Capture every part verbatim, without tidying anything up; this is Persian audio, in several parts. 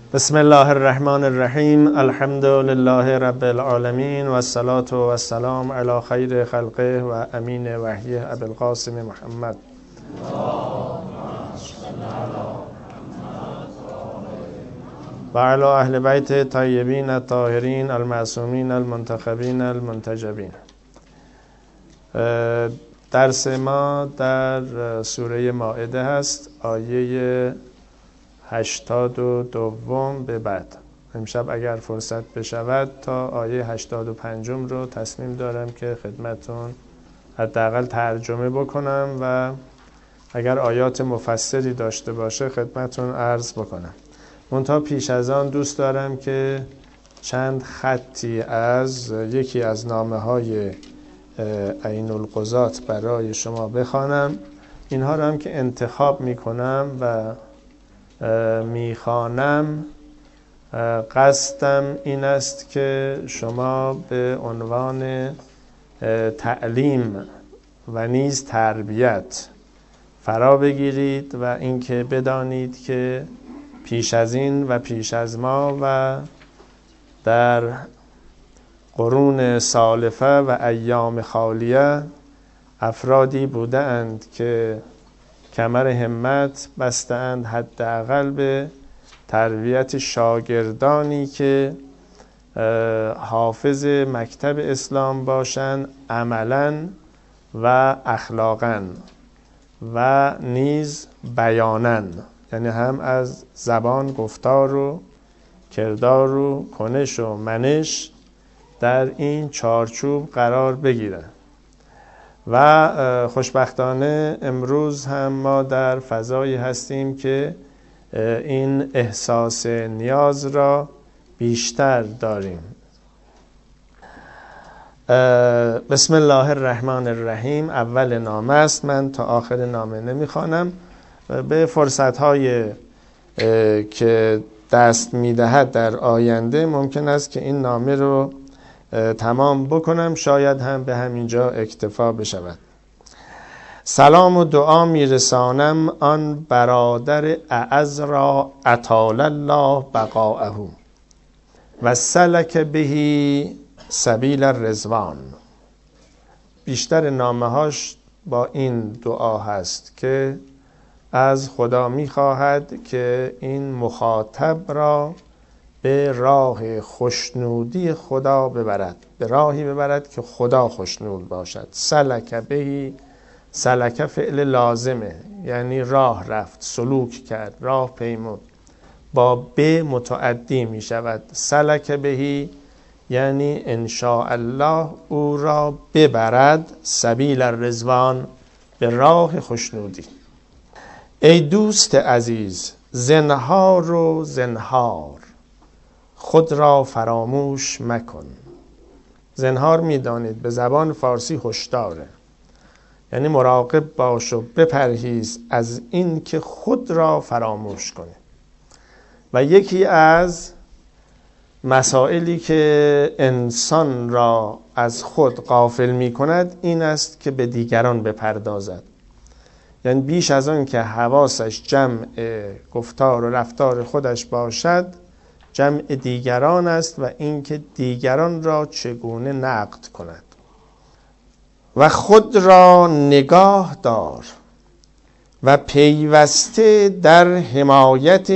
بسم الله الرحمن الرحیم. الحمد لله رب العالمین و الصلاة و السلام علی خیر خلقه و امین وحیه ابی القاسم محمد و علی اهل بیت طیبین الطاهرین المعصومین المنتخبین المنتجبین. درس ما در سوره مائده هست، آیه هشتاد و دوم به بعد. امشب اگر فرصت بشود تا آیه هشتاد و پنجم رو تصمیم دارم که خدمتون حداقل ترجمه بکنم و اگر آیات مفسری داشته باشه خدمتون عرض بکنم. منتها پیش از آن دوست دارم که چند خطی از یکی از نامه های عین القضات برای شما بخوانم. اینها رو هم که انتخاب میکنم و میخوانم، قصدم این است که شما به عنوان تعلیم و نیز تربیت فرا بگیرید و اینکه بدانید که پیش از این و پیش از ما و در قرون سالفه و ایام خالیه افرادی بودند که کمر همت بستند حداقل به تربیت شاگردانی که حافظ مکتب اسلام باشند عملاً و اخلاقاً و نیز بیاناً، یعنی هم از زبان، گفتار و کردار و کنش و منش در این چارچوب قرار بگیرند. و خوشبختانه امروز هم ما در فضایی هستیم که این احساس نیاز را بیشتر داریم. بسم الله الرحمن الرحیم اول نامه است، من تا آخر نامه نمیخوانم. به فرصت‌های که دست میدهد در آینده ممکن است که این نامه رو تمام بکنم، شاید هم به همینجا اکتفا بشود. سلام و دعا میرسانم آن برادر اعز را اطال الله بقاءه و سلک بهی سبیل الرضوان. بیشتر نامه هاش با این دعا هست که از خدا میخواهد که این مخاطب را به راه خوشنودی خدا ببرد، به راهی ببرد که خدا خوشنود باشد. سلک بهی، سلک فعل لازمه، یعنی راه رفت، سلوک کرد، راه پیمود، با به متعدی می شود. سلک بهی یعنی انشاء الله او را ببرد سبیل الرضوان، به راه خوشنودی. ای دوست عزیز، زنهار و زنهار خود را فراموش مکن. زنهار میدانید به زبان فارسی هشداره، یعنی مراقب باش و بپرهیز از این که خود را فراموش کنی. و یکی از مسائلی که انسان را از خود غافل می کند این است که به دیگران بپردازد. یعنی بیش از آن که حواسش جمع گفتار و رفتار خودش باشد، جمع دیگران است و اینکه دیگران را چگونه نقد کند. و خود را نگاه دار و پیوسته در حمایت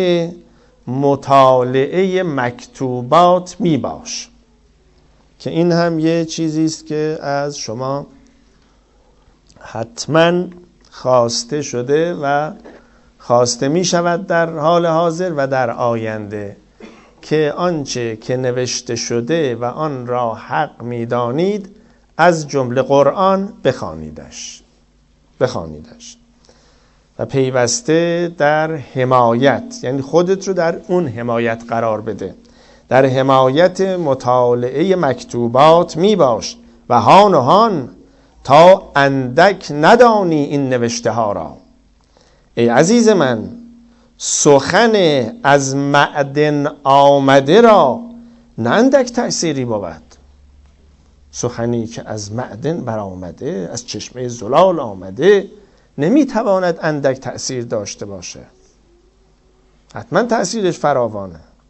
مطالعه مکتوبات می باش، که این هم یه چیزی است که از شما حتما خواسته شده و خواسته می شود در حال حاضر و در آینده، که آنچه که نوشته شده و آن را حق می دانید از جمله قرآن بخوانیدش بخوانیدش و پیوسته در حمایت، یعنی خودت رو در اون حمایت قرار بده، در حمایت مطالعه مکتوبات می باش و هان و هان تا اندک ندانی این نوشته ها را. ای عزیز من، سخن از معدن آمده را نه اندک تأثیری بود. سخنی که از معدن برآمده، از چشمه زلال آمده، نمیتواند اندک تأثیر داشته باشه. حتما تأثیرش فراوانه.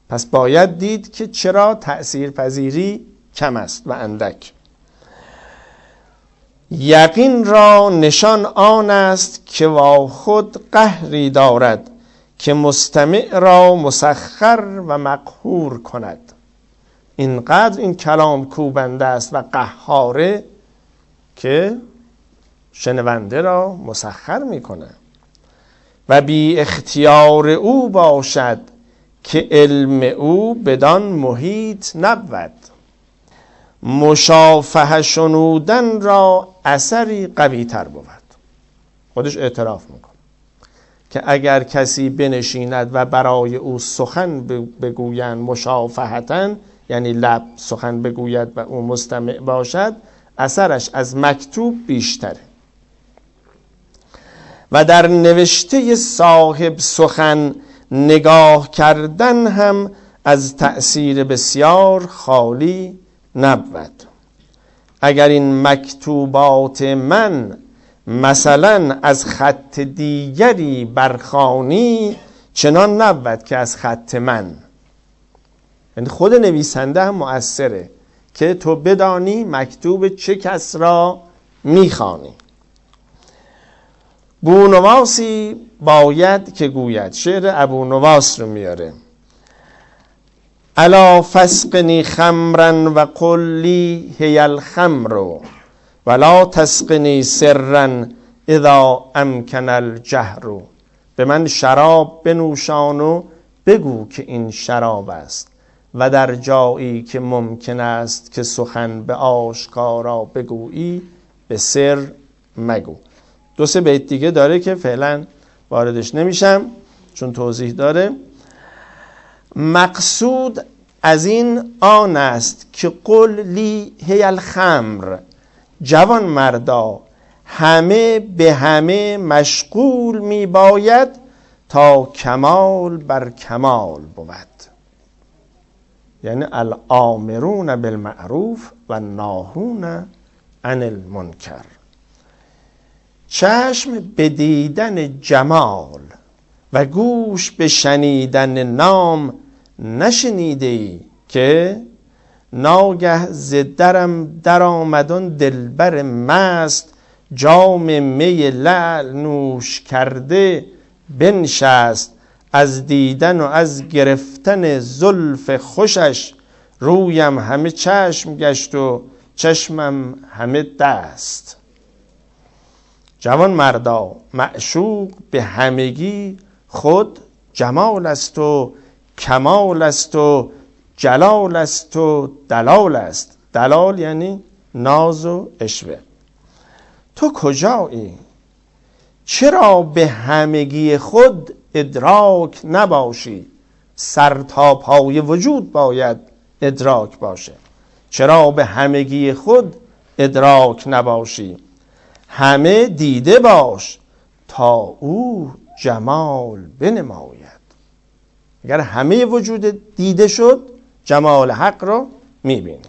پس باید دید که چرا تأثیر پذیری کم است و اندک. یقین را نشان آن است که با خود قهری دارد، که مستمع را مسخر و مقهور کند. اینقدر این کلام کوبنده است و قهاره که شنونده را مسخر میکنه. و بی اختیار او باشد، که علم او بدان محیط نبود. مشافهه شنودن را اثری قوی تر بود. خودش اعتراف میکنه که اگر کسی بنشیند و برای او سخن بگویند مشافهتن، یعنی لب سخن بگوید و او مستمع باشد، اثرش از مکتوب بیشتره. و در نوشته صاحب سخن نگاه کردن هم از تأثیر بسیار خالی نبود. اگر این مکتوبات من مثلا از خط دیگری برخوانی، چنان نبود که از خط من. یعنی خود نویسنده هم مؤثره که تو بدانی مکتوب چه کس را میخوانی. بونواسی باید که گوید، شعر ابونواس رو میاره: الا فاسقنی خمرا و قل لی هی الخمر، ولا تسقنی سرا اذا امکن الجهر. به من شراب بنوشان و بگو که این شراب است، و در جایی که ممکن است که سخن به آشکارا بگویی به سر مگو. دو سه بیت دیگه داره که فعلا واردش نمیشم چون توضیح داره. مقصود از این آن است که قل لی هی الخمر، جوان مردا همه به همه مشغول می باید تا کمال بر کمال بود. یعنی الآمرون بالمعروف و ناهون عن المنکر. چشم به دیدن جمال و گوش به شنیدن نام نشنیده ای که ناگه ز درم در آمدن دلبر مست، جام می لعل نوش کرده بنشست. از دیدن و از گرفتن زلف خوشش، رویم همه چشم گشت و چشمم همه دست. جوان مردا معشوق به همگی خود جمال است و کمال است و جلال است و دلال است. دلال یعنی ناز و عشوه. تو کجایی؟ چرا به همگی خود ادراک نباشی؟ سر تا پای وجود باید ادراک باشه. چرا به همگی خود ادراک نباشی؟ همه دیده باش تا او جمال بنماید. اگر همه وجود دیده شد، جمال حق رو میبینی.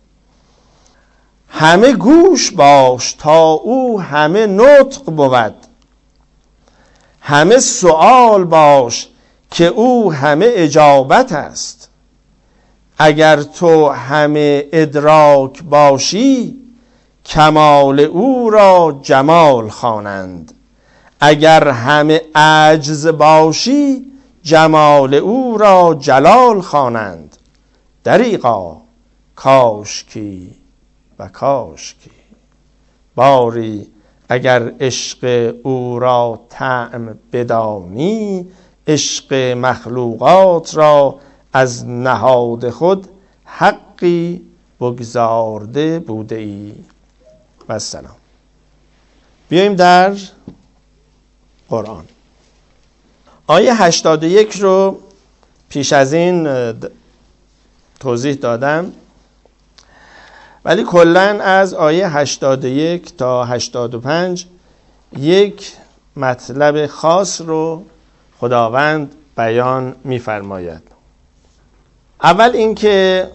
همه گوش باش تا او همه نطق بود. همه سؤال باش که او همه اجابت است. اگر تو همه ادراک باشی، کمال او را جمال خوانند. اگر همه عجز باشی، جمال او را جلال خوانند. دریغا کاشکی و کاشکی، باری اگر عشق او را طعم بدانی، عشق مخلوقات را از نهاد خود حقی بگذارده بوده ای. و السلام. بیاییم در قرآن. آیه هشتاد و یک رو پیش از این توضیح دادم، ولی کلن از آیه هشتاد و یک تا هشتاد و پنج یک مطلب خاص رو خداوند بیان می‌فرماید. اول اینکه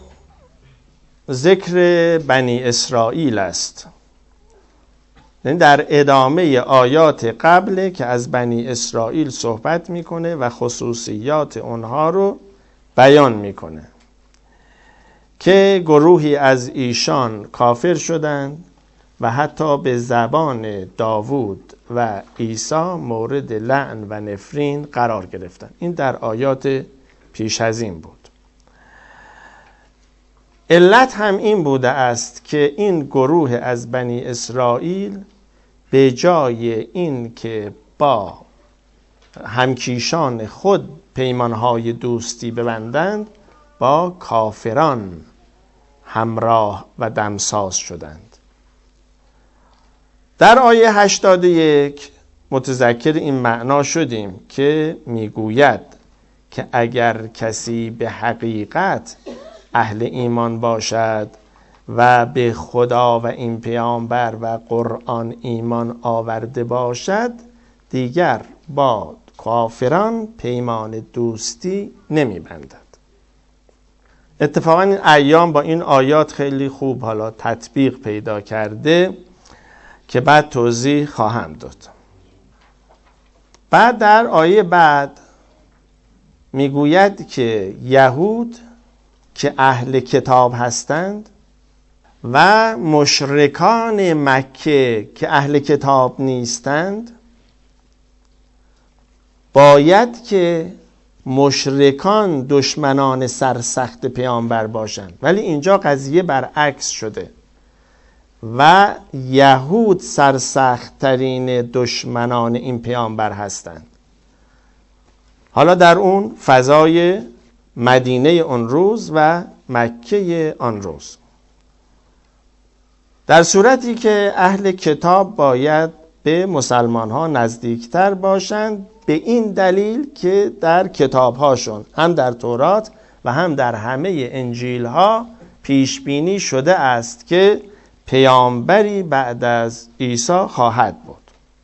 ذکر بنی اسرائیل است. یعنی در ادامه آیات قبل که از بنی اسرائیل صحبت میکنه و خصوصیات اونها رو بیان میکنه که گروهی از ایشان کافر شدند و حتی به زبان داوود و عیسی مورد لعن و نفرین قرار گرفتند. این در آیات پیش از این بود. علت هم این بوده است که این گروه از بنی اسرائیل به جای این که با همکیشان خود پیمانهای دوستی ببندند، با کافران همراه و دمساز شدند. در آیه هشتاد و یک متذکر این معنا شدیم که میگوید که اگر کسی به حقیقت اهل ایمان باشد و به خدا و این پیامبر و قرآن ایمان آورده باشد، دیگر با کافران پیمان دوستی نمی بندد. اتفاقا این ایام با این آیات خیلی خوب حالا تطبیق پیدا کرده که بعد توضیح خواهم داد. بعد در آیه بعد میگوید که یهود که اهل کتاب هستند و مشرکان مکه که اهل کتاب نیستند، باید که مشرکان دشمنان سرسخت پیامبر باشند، ولی اینجا قضیه برعکس شده و یهود سرسخت ترین دشمنان این پیامبر هستند. حالا در اون فضای مدینه اون روز و مکه آن روز، در صورتی که اهل کتاب باید به مسلمان ها نزدیکتر باشند، به این دلیل که در کتاب هاشون هم در تورات و هم در همه انجیل ها پیش بینی شده است که پیامبری بعد از عیسی خواهد بود.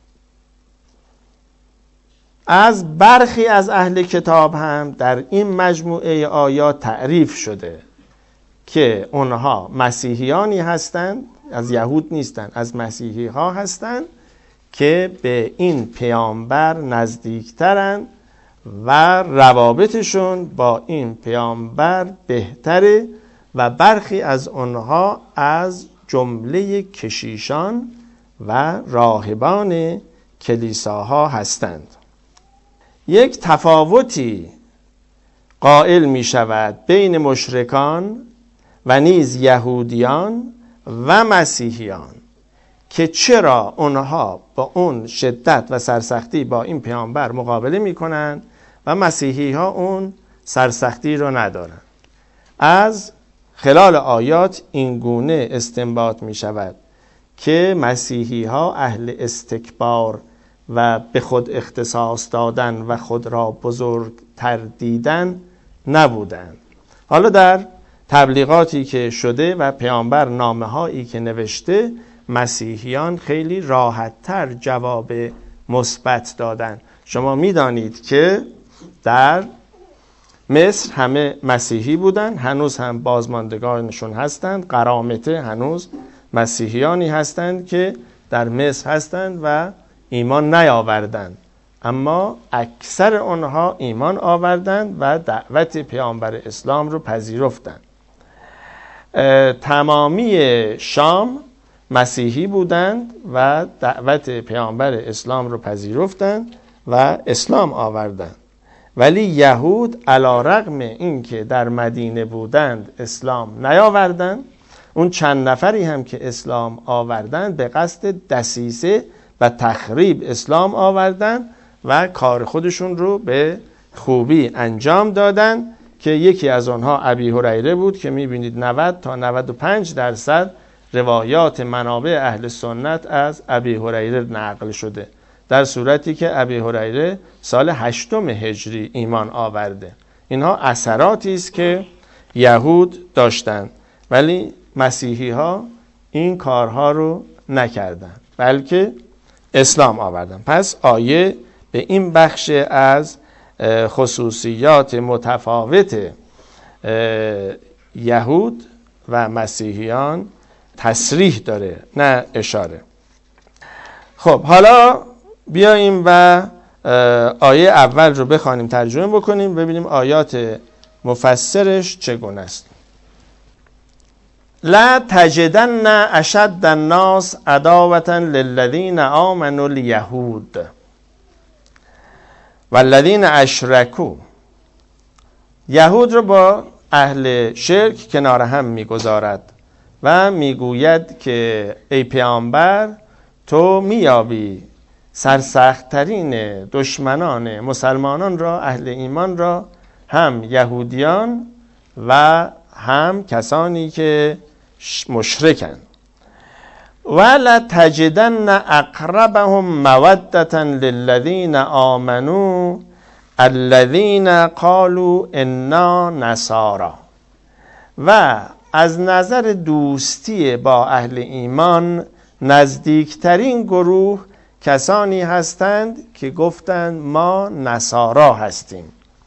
از برخی از اهل کتاب هم در این مجموعه آیات تعریف شده که اونها مسیحیانی هستند، از یهود نیستند، از مسیحی ها هستند که به این پیامبر نزدیکترند و روابطشون با این پیامبر بهتره و برخی از اونها از جمله کشیشان و راهبان کلیساها هستند. یک تفاوتی قائل می شود بین مشرکان و نیز یهودیان و مسیحیان که چرا اونها با اون شدت و سرسختی با این پیامبر مقابله می کنند و مسیحی ها اون سرسختی رو ندارند. از خلال آیات این گونه استنباط می شود که مسیحی ها اهل استکبار و به خود اختصاص دادن و خود را بزرگتر دیدن نبودند. حالا در تبلیغاتی که شده و پیامبر نامه هایی که نوشته، مسیحیان خیلی راحت‌تر جواب مثبت دادن. شما میدانید که در مصر همه مسیحی بودن، هنوز هم بازماندگانشون هستند. قرامطه هنوز مسیحیانی هستند که در مصر هستند و ایمان نیاوردند، اما اکثر آنها ایمان آوردند و دعوت پیامبر اسلام رو پذیرفتند. تمامی شام مسیحی بودند و دعوت پیامبر اسلام رو پذیرفتند و اسلام آوردند، ولی یهود علی رغم این که در مدینه بودند اسلام نیاوردند. اون چند نفری هم که اسلام آوردند به قصد دسیسه و تخریب اسلام آوردند و کار خودشون رو به خوبی انجام دادن که یکی از آنها ابی هریره بود که میبینید نود تا نود و پنج درصد روایات منابع اهل سنت از ابی هریره نقل شده، در صورتی که ابی هریره سال هشتم هجری ایمان آورده. اینها اثراتی است که یهود داشتند، ولی مسیحی ها این کارها رو نکردند بلکه اسلام آوردند. پس آیه به این بخش از خصوصیات متفاوت یهود و مسیحیان تصریح داره، نه اشاره. خب حالا بیاییم و آیه اول رو بخوانیم، ترجمه بکنیم، ببینیم آیات مفسرش چگونه است؟ لا تجدن اشد الناس عداوة للذین آمنوا الیهود والذین اشرکوا. یهود رو با اهل شرک کنار هم میگذارد و میگوید که ای پیامبر تو میابی سرسخت‌ترین دشمنان مسلمانان را، اهل ایمان را، هم یهودیان و هم کسانی که مشرکند. ولا تجدن اقربهم مودة للذین آمنوا الذین قالوا انا نصارى. و از نظر دوستی با اهل ایمان نزدیکترین گروه کسانی هستند که گفتند ما نصارا هستیم،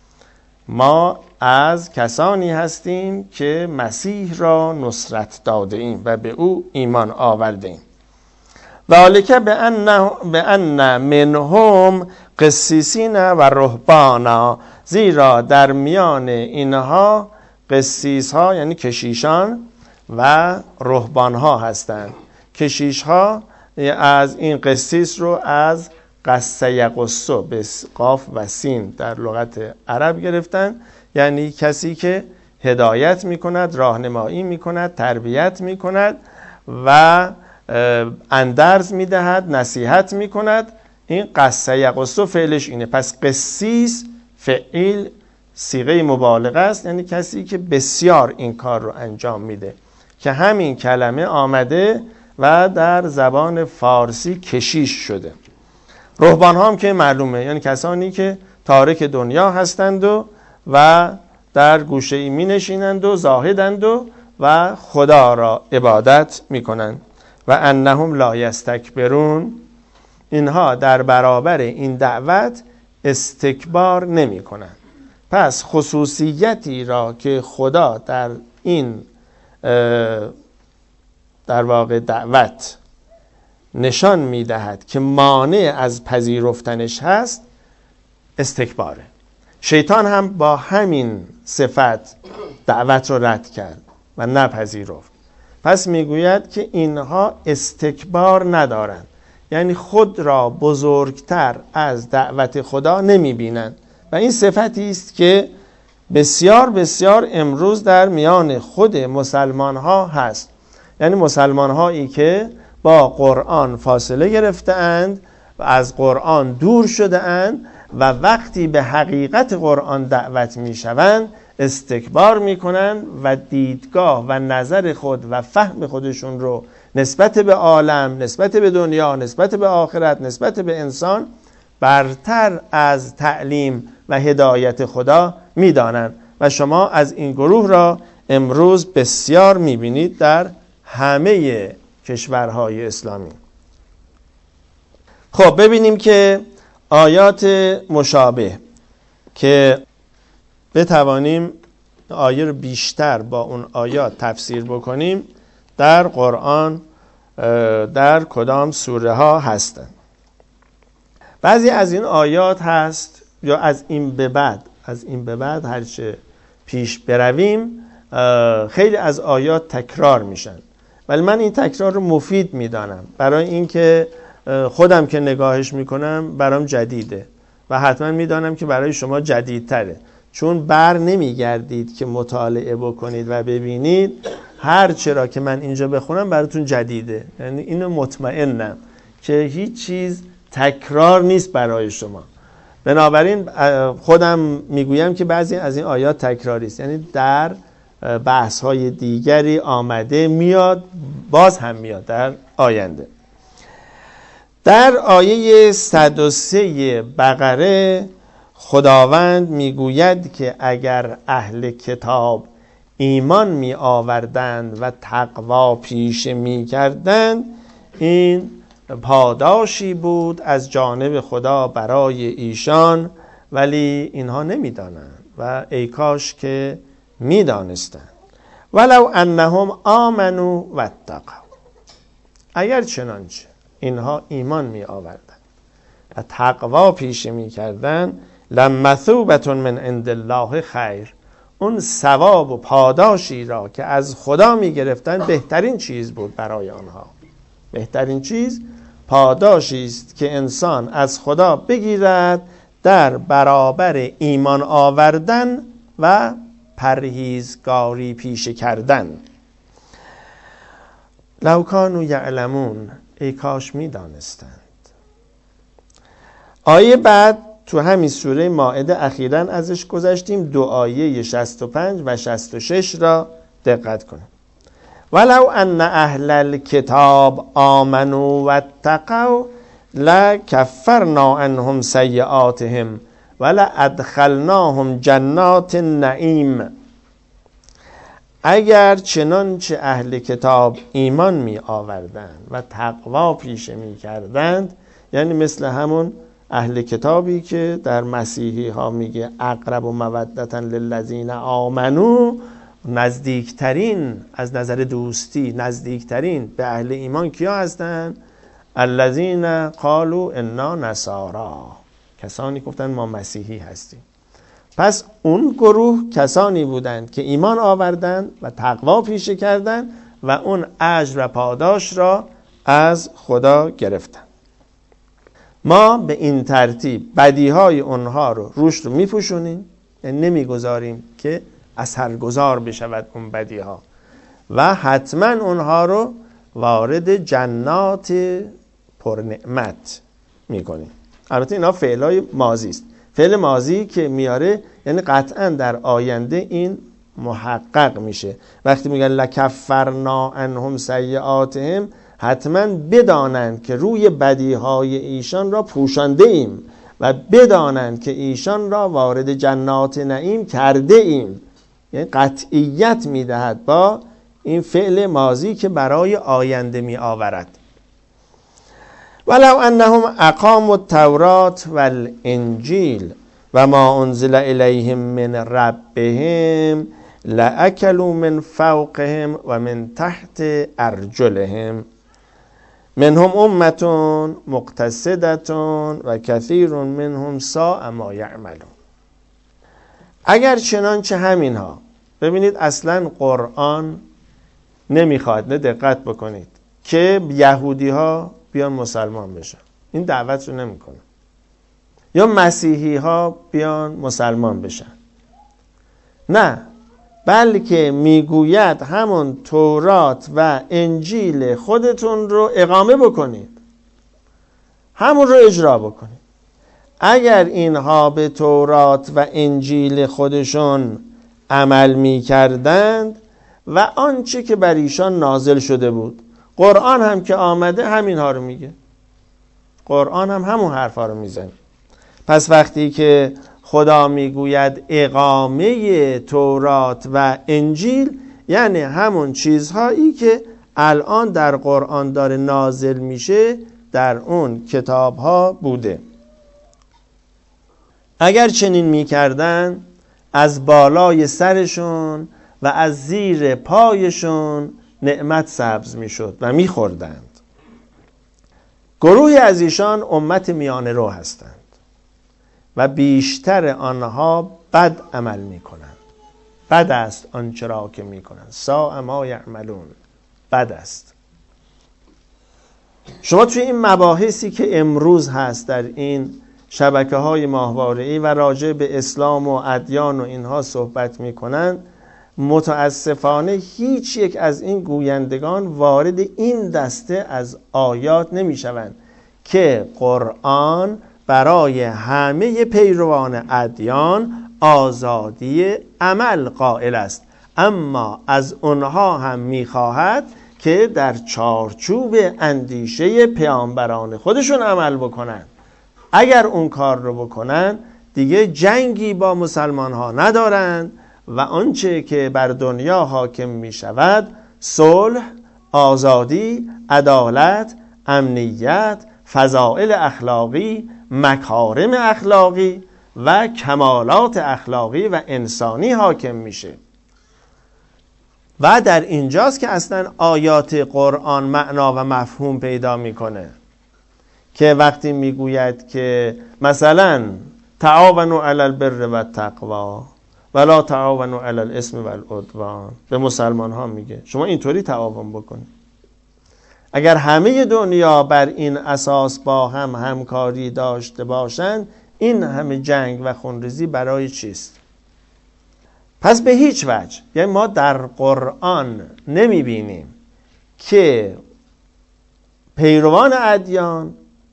ما از کسانی هستیم که مسیح را نصرت داده ایم و به او ایمان آورده ایم. ذالک بأن بأن منهم قسیسین و رهبانا. زیرا در میان اینها قسیس ها یعنی کشیشان و رهبان ها هستند. کشیش ها از این قسیس رو از قسه یقصو به قاف و سین در لغت عرب گرفتن، یعنی کسی که هدایت می کند، راهنمایی می کند، تربیت می کند و اندرز می دهد، نصیحت می کند. این قسه یقصو فعلش اینه. پس قسیس فعیل صیغه مبالغه است، یعنی کسی که بسیار این کار رو انجام میده، که همین کلمه آمده و در زبان فارسی کشیش شده. رهبان ها هم که معلومه، یعنی کسانی که تارک دنیا هستند و و در گوشه ای می نشینند و زاهدند و و خدا را عبادت می کنند. و انهم لا یستکبرون. اینها در برابر این دعوت استکبار نمی کنند. پس خصوصیتی را که خدا در این در واقع دعوت نشان می دهد که مانع از پذیرفتنش هست، استکباره. شیطان هم با همین صفت دعوت رو رد کرد و نپذیرفت. پس میگوید که اینها استکبار ندارند، یعنی خود را بزرگتر از دعوت خدا نمی بینند و این صفتی است که بسیار بسیار امروز در میان خود مسلمان ها هست. یعنی مسلمان هایی که با قرآن فاصله گرفته اند و از قرآن دور شده اند و وقتی به حقیقت قرآن دعوت می شوند استکبار می کنند و دیدگاه و نظر خود و فهم خودشون رو نسبت به عالم، نسبت به دنیا، نسبت به آخرت، نسبت به انسان برتر از تعلیم و هدایت خدا می دانند و شما از این گروه را امروز بسیار می بینید در همه کشورهای اسلامی. خب ببینیم که آیات مشابه که بتوانیم آیه رو بیشتر با اون آیات تفسیر بکنیم در قرآن در کدام سوره ها هستند. بعضی از این آیات هست یا از این به بعد از این به بعد هرچه پیش برویم خیلی از آیات تکرار میشن، ولی من این تکرار رو مفید میدانم برای اینکه خودم که نگاهش میکنم برام جدیده و حتما میدانم که برای شما جدیدتره، چون بر نمیگردید که مطالعه بکنید و ببینید هر چرا که من اینجا بخونم براتون جدیده. یعنی اینو مطمئنم که هیچ چیز تکرار نیست برای شما. بنابراین خودم میگویم که بعضی از این آیات تکراری است، یعنی در بحث های دیگری آمده، میاد، باز هم میاد در آینده. در آیه صد و سه بقره خداوند میگوید که اگر اهل کتاب ایمان می آوردند و تقوا پیشه می کردند این پاداشی بود از جانب خدا برای ایشان، ولی اینها نمی دانند و ای کاش که می دانستند. ولو انهم آمنوا و اتقوا. اگر چنانچه اینها ایمان می آوردند و تقوا پیشه می کردند لمثوبة من عند الله خیر. اون ثواب و پاداشی را که از خدا می گرفتن بهترین چیز بود برای آنها. بهترین چیز پاداشی است که انسان از خدا بگیرد در برابر ایمان آوردن و پرهیزگاری پیشه کردن. لو کانوا یعلمون، ای کاش می دانستند. آیه بعد تو همین سوره مائده اخیراً ازش گذشتیم، دو آیه شصت و پنج و شصت و شش را دقت کنیم. ولو ان اهل الکتاب آمنوا واتقوا لکفرنا عنهم سیئاتهم ولادخلناهم جنات النعیم. اگر چنانچه اهل کتاب ایمان می آوردند و تقوا پیشه می کردند، یعنی مثل همون اهل کتابی که در مسیحی ها میگه اقرب و مودتا للذین آمنو، نزدیکترین از نظر دوستی نزدیکترین به اهل ایمان کیا هستند؟ الذین قالوا انا نصارا، کسانی گفتن ما مسیحی هستیم. پس اون گروه کسانی بودند که ایمان آوردند و تقوا پیشه کردند و اون اجر و پاداش را از خدا گرفتند. ما به این ترتیب بدیهای اونها رو روش رو میپوشونیم، یعنی نمیگذاریم که اثرگذار بشود اون بدیها و حتما اونها رو وارد جنات پرنعمت میکنیم. البته اینا فعلای ماضی است. فعل ماضی که میاره یعنی قطعا در آینده این محقق میشه. وقتی میگن لکفرنا عنهم سیئاتهم، حتما بدانند که روی بدیهای ایشان را پوشانده ایم و بدانند که ایشان را وارد جنات نعیم کرده ایم. یعنی قطعیت میدهد با این فعل ماضی که برای آینده می آورد. ولو انهم اقاموا التوراة والانجیل و ما انزل الیهم من ربهم لأکلوا من فوقهم و من تحت ارجلهم منهم امة مقتصدة و کثیر منهم ساء ما یعملون. اگر چنانچه همین ها، ببینید اصلا قرآن نمیخواد، نه دقت بکنید، که یهودی ها بیان مسلمان بشن، این دعوت رو نمیکنه، یا مسیحی ها بیان مسلمان بشن، نه، بلکه میگوید همون تورات و انجیل خودتون رو اقامه بکنید، همون رو اجرا بکنید. اگر اینها به تورات و انجیل خودشون عمل می کردند و آنچه که بر ایشان نازل شده بود، قرآن هم که آمده همینها رو میگه، قرآن هم همون حرفا رو میزنه. پس وقتی که خدا میگوید اقامه تورات و انجیل، یعنی همون چیزهایی که الان در قرآن داره نازل میشه در اون کتابها بوده. اگر چنین میکردن، از بالای سرشون و از زیر پایشون نعمت سبز میشد و میخوردند. گروهی از ایشان امت میانه رو هستند و بیشتر آنها بد عمل میکنند. بد است آنچه را که میکنند، ساء ما یعملون، بد است. شما توی این مباحثی که امروز هست در این شبکه های ماهواره‌ای و راجع به اسلام و ادیان و اینها صحبت میکنن، متاسفانه هیچ یک از این گویندگان وارد این دسته از آیات نمیشوند که قرآن برای همه پیروان ادیان آزادی عمل قائل است، اما از اونها هم میخواهد که در چارچوب اندیشه پیامبران خودشون عمل بکنن. اگر اون کار رو بکنن دیگه جنگی با مسلمان ها ندارن و آنچه که بر دنیا حاکم می شود صلح، آزادی، عدالت، امنیت، فضائل اخلاقی، مکارم اخلاقی و کمالات اخلاقی و انسانی حاکم میشه. و در اینجاست که اصلا آیات قرآن معنا و مفهوم پیدا میکنه، که وقتی میگوید که مثلا تعاونوا علی البر و التقوا ولا تعاونوا علی الاثم والعدوان. به مسلمان ها میگه شما اینطوری تعاون بکنید. اگر همه دنیا بر این اساس با هم همکاری داشته باشند، این همه جنگ و خونریزی برای چیست؟ پس به هیچ وجه، یعنی ما در قرآن نمیبینیم که پیروان ادیان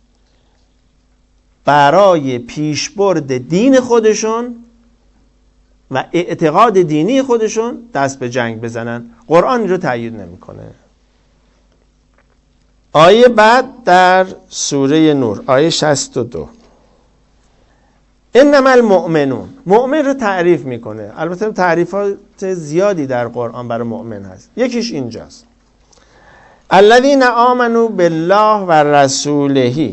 برای پیشبرد دین خودشون و اعتقاد دینی خودشون دست به جنگ بزنن. قرآن این رو تأیید نمیکنه. آیه بعد در سوره نور، آیه شصت و دو، انما المؤمنون، مؤمن رو تعریف میکنه. البته تعریفات زیادی در قرآن برای مؤمن هست. یکیش اینجاست: الذین آمنوا بالله و رسوله.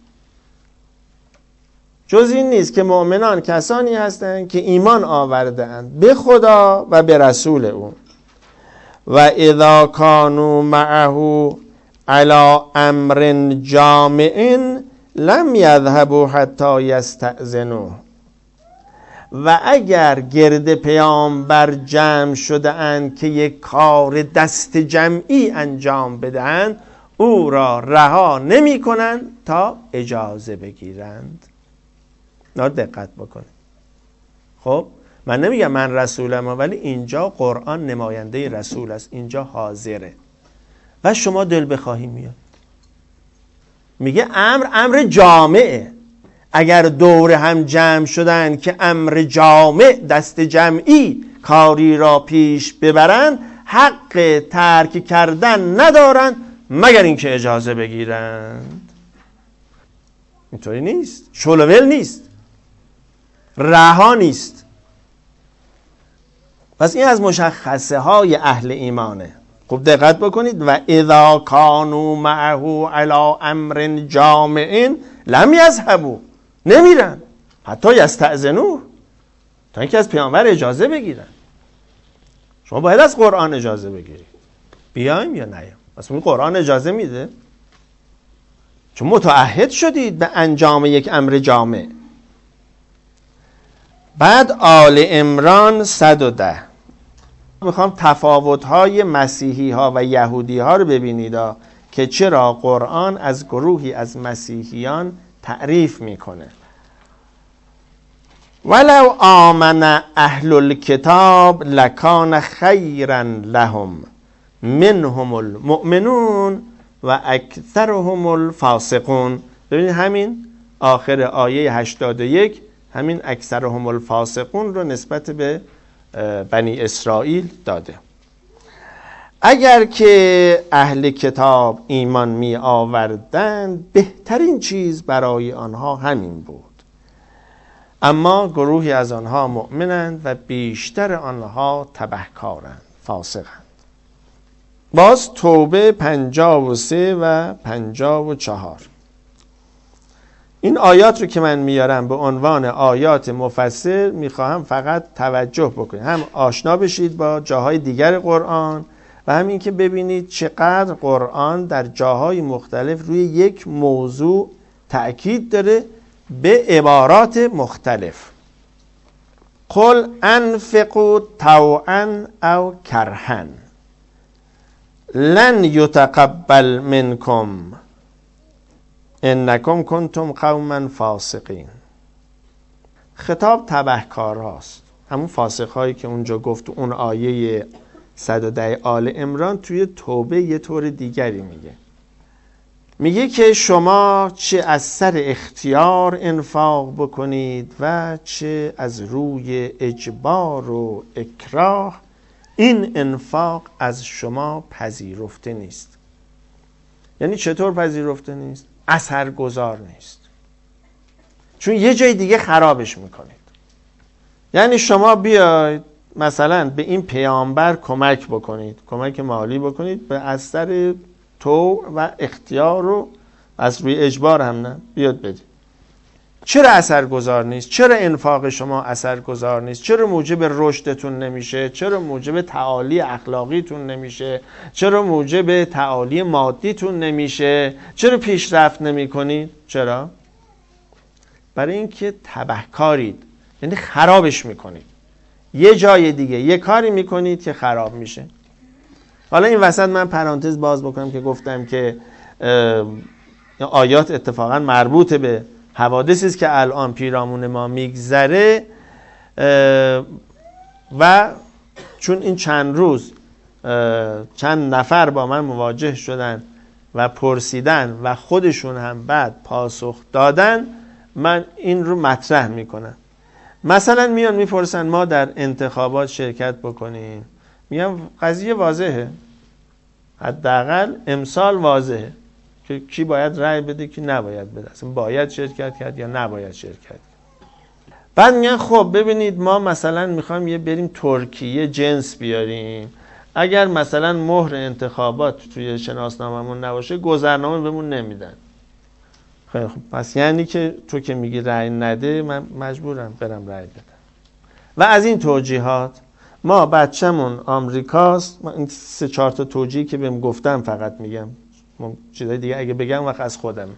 جز این نیست که مؤمنان کسانی هستند که ایمان آورده‌اند به خدا و به رسول او. و اذا کانوا معه علی امر جامع لم یذهبوا حتی یستأذنوه. و اگر گرد پیامبر جمع شده اند که یک کار دست جمعی انجام بدهند، او را رها نمی کنند تا اجازه بگیرند. نه دقت بکنید. خب من نمیگم من رسولم، ولی اینجا قرآن نماینده رسول است، اینجا حاضره و شما دل بخواهی میاد. میگه امر امر جامعه. اگر دور هم جمع شدن که امر جامع دست جمعی کاری را پیش ببرن، حق ترک کردن ندارن مگر اینکه اجازه بگیرند. اینطوری نیست، شلوول نیست، رها نیست. پس این از مشخصه های اهل ایمانه. خوب دقت بکنید: و اذا کانوا معه علی امر جامع لم یذهبوا، نمیرن حتی یستأذنوه، تا اینکه از پیامبر اجازه بگیرن. شما باید از قرآن اجازه بگیرید بیایم یا نیایم. اصلا قرآن اجازه میده؟ چون متعهد شدید به انجام یک امر جامع. بعد آل عمران صد و ده. میخوام تفاوت‌های مسیحی ها و یهودی ها رو ببینید که چرا قرآن از گروهی از مسیحیان تعریف میکنه. ولو آمن اهل الکتاب لکان خیرا لهم منهم المؤمنون و اکثرهم الفاسقون. ببینید همین آخر آیه هشتاد و یک همین اکثرهم الفاسقون رو نسبت به بنی اسرائیل داده. اگر که اهل کتاب ایمان می آوردند بهترین چیز برای آنها همین بود، اما گروهی از آنها مؤمنند و بیشتر آنها تبهکارند، فاسقند. باز توبه پنجاه و سه و پنجاه و چهار. این آیات رو که من میارم به عنوان آیات مفسر میخواهم فقط توجه بکنید، هم آشنا بشید با جاهای دیگر قرآن و همین که ببینید چقدر قرآن در جاهای مختلف روی یک موضوع تأکید داره به عبارات مختلف. قل انفقوا طوعا او کرها لن یتقبل منکم انکم کنتم قوما فاسقین. خطاب تبهکار هاست، همون فاسق هایی که اونجا گفت. اون آیه صد و ده آل عمران توی توبه یه طور دیگری میگه. میگه که شما چه از سر اختیار انفاق بکنید و چه از روی اجبار و اکراه، این انفاق از شما پذیرفته نیست. یعنی چطور پذیرفته نیست؟ اثرگذار نیست، چون یه جای دیگه خرابش میکنید. یعنی شما بیاید مثلا به این پیامبر کمک بکنید، کمک مالی بکنید، به اثر تو و اختیار و از روی اجبار هم نه، بیاد بدید. چرا اثرگذار نیست؟ چرا انفاق شما اثرگذار نیست؟ چرا موجب رشدتون نمیشه؟ چرا موجب تعالی اخلاقیتون نمیشه؟ چرا موجب تعالی مادیتون نمیشه؟ چرا پیشرفت نمیکنید؟ چرا؟ برای اینکه تبهکارید، یعنی خرابش میکنید. یه جای دیگه یه کاری میکنید که خراب میشه. حالا این وسط من پرانتز باز بکنم که گفتم که آیات اتفاقا مربوط به حوادثی است که الان پیرامون ما میگذره و چون این چند روز چند نفر با من مواجه شدن و پرسیدن و خودشون هم بعد پاسخ دادن، من این رو مطرح میکنم. مثلا میان میپرسن ما در انتخابات شرکت بکنیم، میگم قضیه واضحه، حداقل امسال واضحه که کی باید رأی بده کی نباید بده، اصلا باید شرکت کرد یا نباید شرکت کرد. بعد میگن خب ببینید ما مثلا میخوایم یه بریم ترکیه جنس بیاریم، اگر مثلا مهر انتخابات توی شناسناممون نباشه گذرنامه بهمون نمیدن. خیلی خب پس یعنی که تو که میگی رأی نده من مجبورم برم رأی بدم. و از این توجیهات ما بچه‌مون آمریکاست، من این سه چهار تا توجیهی که بهم گفتم فقط میگم، چیزای دیگه اگه بگم وقت از خودم.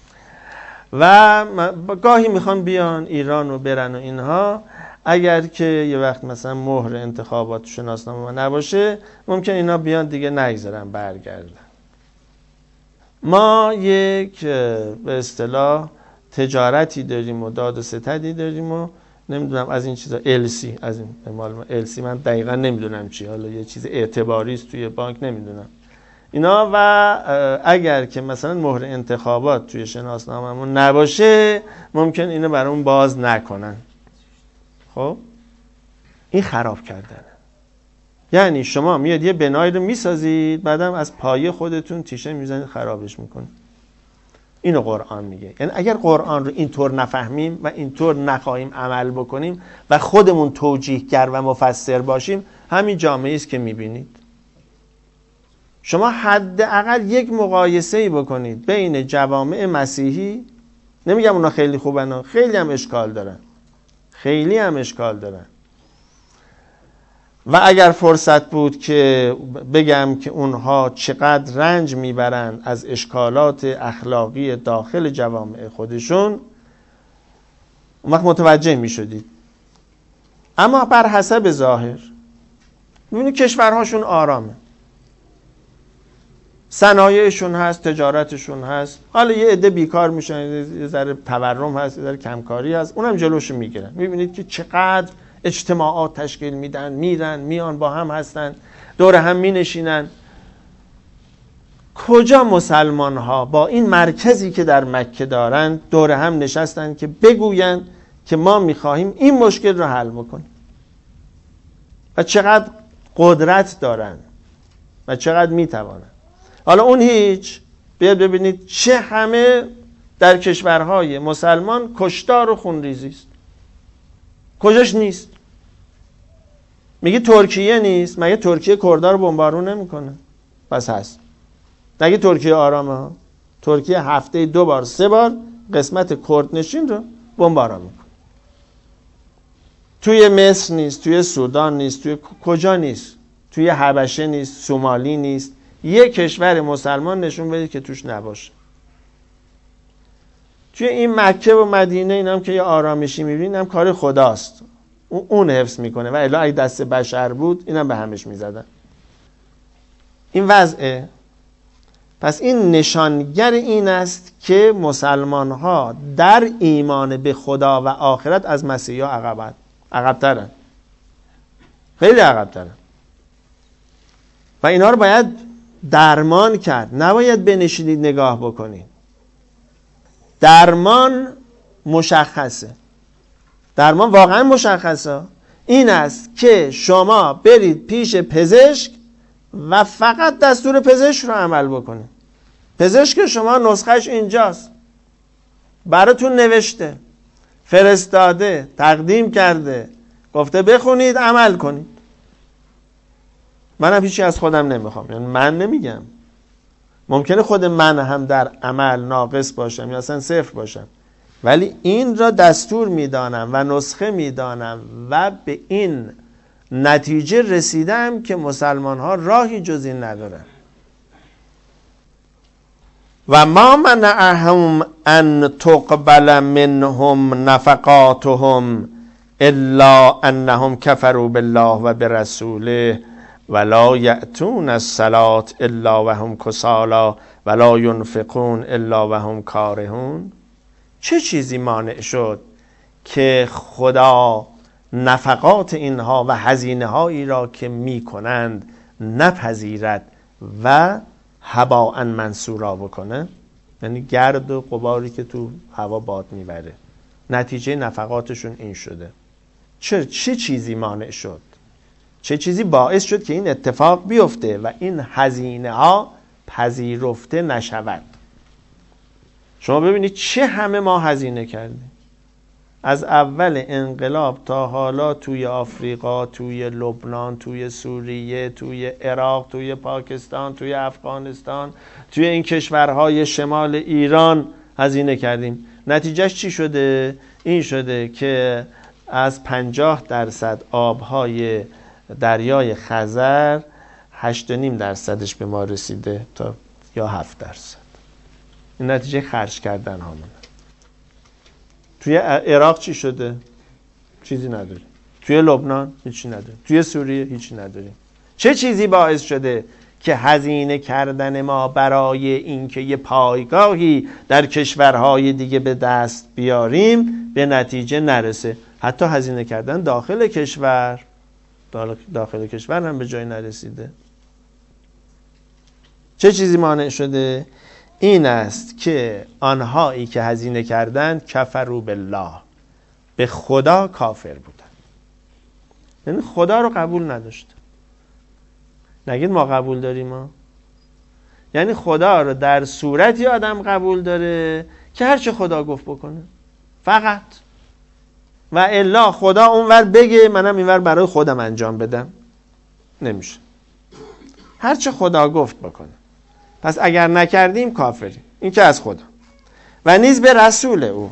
و گاهی میخوان بیان ایران و برن و اینها، اگر که یه وقت مثلا مهر انتخابات شناسنامه نباشه ممکن اینا بیان دیگه نگذارن برگردن. ما یک به اصطلاح تجارتی داریم و داد و ستدی داریم و نمیدونم از این چیزا السی، از این مال السی من دقیقا نمیدونم چی، حالا یه چیز اعتباری است توی بانک نمیدونم اینا. و اگر که مثلا مهر انتخابات توی شناسنامه‌مون نباشه ممکن اینو برامون باز نکنن. خب این خراب کردنه. یعنی شما میاد یه بنایی رو میسازید بعدم از پایه خودتون تیشه میزنید خرابش میکنید. اینو قرآن میگه. یعنی اگر قرآن رو اینطور نفهمیم و اینطور نخواهیم عمل بکنیم و خودمون توجیهگر و مفسر باشیم، همین جامعه است که میبینید. شما حداقل یک مقایسه‌ای بکنید بین جوامع مسیحی، نمیگم اونا خیلی خوبن، خیلی هم اشکال دارن، خیلی هم اشکال دارن. و اگر فرصت بود که بگم که اونها چقدر رنج میبرن از اشکالات اخلاقی داخل جوامع خودشون، اون وقت متوجه میشدید. اما بر حسب ظاهر میبینید کشورهاشون آرامه، صنایعشون هست، تجارتشون هست، حالا یه عده بیکار میشن، یه ذره تورم هست، یه ذره کمکاری هست، اونم جلوشو میگیرن. میبینید که چقدر اجتماعات تشکیل میدن، میرن میان با هم هستن، دور هم مینشینن. کجا مسلمان ها با این مرکزی که در مکه دارن دور هم نشستن که بگوین که ما میخواهیم این مشکل رو حل بکنیم؟ و چقدر قدرت دارن و چقدر میتوانن. حالا اون هیچ، بیاد ببینید چه همه در کشورهای مسلمان کشتار و خونریزی است. کجاش نیست؟ میگه ترکیه نیست، مگه ترکیه کردها رو بمبارون نمیکنه؟ پس هست. مگه ترکیه آرامه ها؟ ترکیه هفته دو بار سه بار قسمت کرد نشین رو بمبارون میکنه. توی مصر نیست، توی سودان نیست، توی کجا نیست؟ توی حبشه نیست، سومالی نیست. یک کشور مسلمان نشون بدید که توش نباشه. توی این مکه و مدینه اینم که یه آرامشی میبینید، هم کار خداست، اون حفظ میکنه. و الا اگه دست بشر بود اینم به همش میزدن. این وضعه. پس این نشانگر این است که مسلمان ها در ایمان به خدا و آخرت از مسیحی ها عقبن، عقبترن، خیلی عقبترن. و اینا رو باید درمان کرد، نباید بنشینید نگاه بکنید. درمان مشخصه، درمان واقعا مشخصه. این است که شما برید پیش پزشک و فقط دستور پزشک رو عمل بکنید. پزشک شما نسخهش اینجاست، براتون نوشته، فرستاده، تقدیم کرده، گفته بخونید عمل کنید. منم هیچی از خودم نمیخوام، یعنی من نمیگم، ممکنه خود من هم در عمل ناقص باشم یا اصلا صفر باشم، ولی این را دستور میدانم و نسخه میدانم و به این نتیجه رسیدم که مسلمان ها راهی جز این ندارن. و ما منعهم ان تقبل منهم نفقاتهم الا انهم کفروا بالله و برسوله ولا یأتون الصلاة الا وهم کسالی ولا ینفقون الا وهم کارهون. چه چیزی مانع شد که خدا نفقات اینها و هزینه هایی را که می کنند نپذیرد و هباء منصورا بکنه؟ یعنی گرد و غباری که تو هوا باد میبره، نتیجه نفقاتشون این شده. چه چه چیزی مانع شد؟ چه چیزی باعث شد که این اتفاق بیفته و این هزینه ها پذیرفته نشود؟ شما ببینید چه همه ما هزینه کردیم از اول انقلاب تا حالا، توی آفریقا، توی لبنان، توی سوریه، توی عراق، توی پاکستان، توی افغانستان، توی این کشورهای شمال ایران هزینه کردیم. نتیجهش چی شده؟ این شده که از پنجاه درصد آبهای دریای خزر هشت و نیم درصدش به ما رسیده تا یا هفت درصد. این نتیجه خرج کردن هامونه. توی عراق چی شده؟ چیزی نداریم. توی لبنان هیچی نداریم. توی سوریه هیچی نداریم. چه چیزی باعث شده که هزینه کردن ما برای اینکه یه پایگاهی در کشورهای دیگه به دست بیاریم به نتیجه نرسه؟ حتی هزینه کردن داخل کشور داخل کشور هم به جای نرسیده. چه چیزی مانع شده؟ این است که آنهایی که هزینه کردند کفروا بالله، به خدا کافر بودن، یعنی خدا رو قبول نداشت. نگید ما قبول داریم ما، یعنی خدا رو در صورتی آدم قبول داره که هرچه خدا گفت بکنه فقط، و الا خدا اونور بگه منم اینور برای خودم انجام بدم، نمیشه. هرچه خدا گفت بکنه. پس اگر نکردیم کافریم. این که از خدا و نیز به رسول او.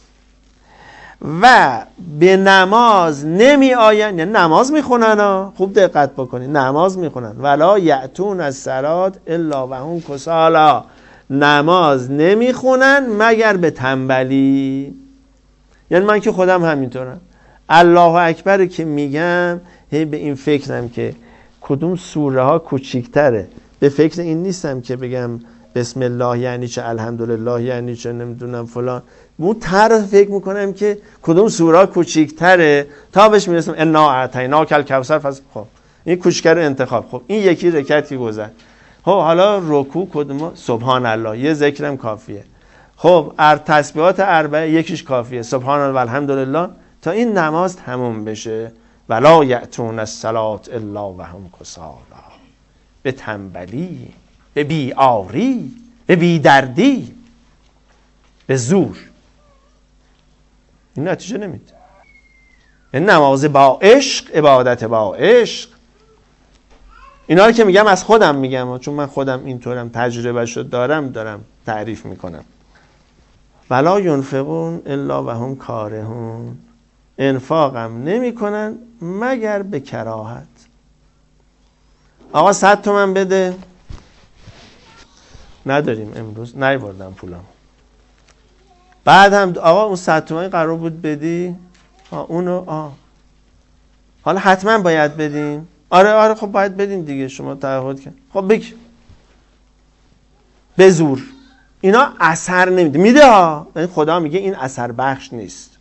و به نماز نمی آین، یعنی نماز میخونن ها، خوب دقت بکنید، نماز میخونن. ولا یأتون الصلاة الا وهم کسالی، نماز نمیخونن مگر به تنبلی. یعنی من که خودم همینطورم، الله اکبر که میگم هی به این فکرم که کدوم سوره ها کوچیک‌تره، به فکر این نیستم که بگم بسم الله یعنی چه، الحمدلله یعنی چه، نمیدونم فلان. اون طرح فکر میکنم که کدوم سوره کوچیک‌تره تا بهش میرسم انا اعطیناک الکوثر. پس خب این کوچیک‌تر انتخاب. خب این یکی رکعتی گذشت. خب حالا رکوع کدوم؟ سبحان الله، یه ذکرم کافیه. خب ار تسبیحات اربعه یکیش کافیه، سبحان الله و الحمدلله، تا این نماز تموم بشه. ولا یأتون الصلاة الا وهم کسالی، به تنبلی، به بیاری، به بیدردی، به زور. این نتیجه نمیده. این نماز با عشق، عبادت با عشق. اینا رو که میگم از خودم میگم، چون من خودم اینطورم، تجربه شد دارم دارم تعریف میکنم. ولا ینفقون الا وهم کارهون، انفاقم نمی کنن مگر به کراهت. آقا صد تومن بده، نداریم امروز، نیاوردم پولم. بعد هم آقا اون صد تومن قرار بود بدی، آه اونو آه حالا حتما باید بدیم. آره آره خب باید بدین دیگه، شما تعهد کن. خب بگی به زور. اینا اثر نمیده، میده ها، یعنی خدا میگه این اثر بخش نیست.